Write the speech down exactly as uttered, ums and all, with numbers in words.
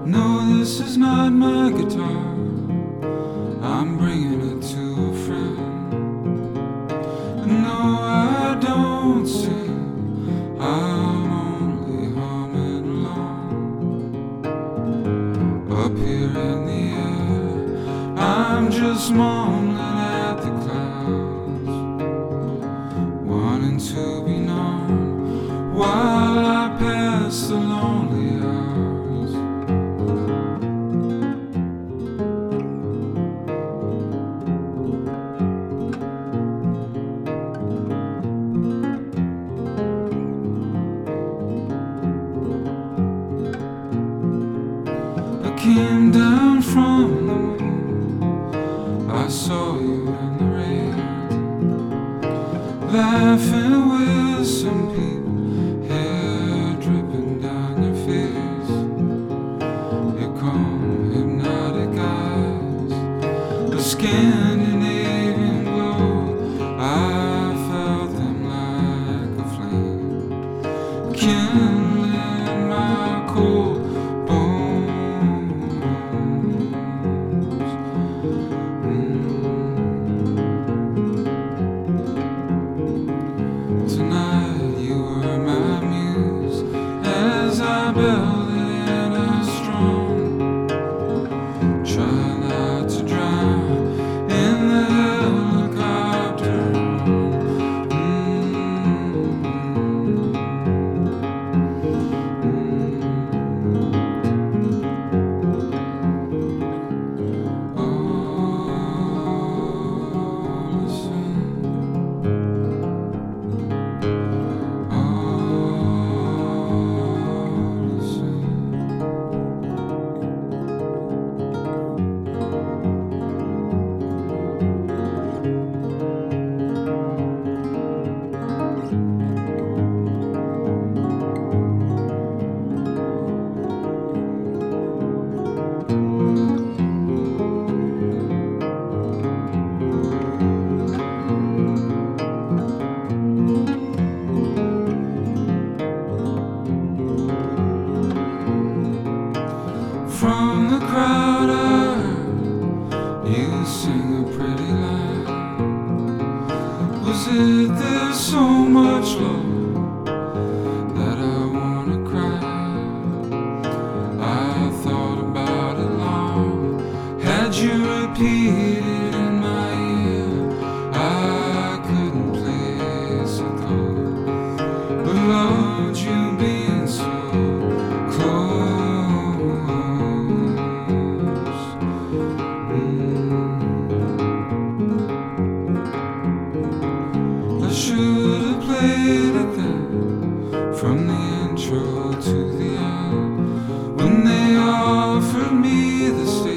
No, this is not my guitar. I'm bringing it to a friend. No, I don't sing. I'm only humming along. Up here in the air, I'm just mumbling at the clouds, wanting to be known while I pass the lonely hours. I came down from the moon, I saw you in the rain, laughing with some people, hair dripping down your face. Your calm, hypnotic eyes, a Scandinavian glow, I felt them like a flame, kindling my cold from the crowd. I heard you sing a pretty line. Was it there's so much love that I wanna cry? I thought about it long, had you repeated in my ear, I couldn't place a thought, but loved you being so close. I should have played it then, from the intro to the end, when they offered me the stage.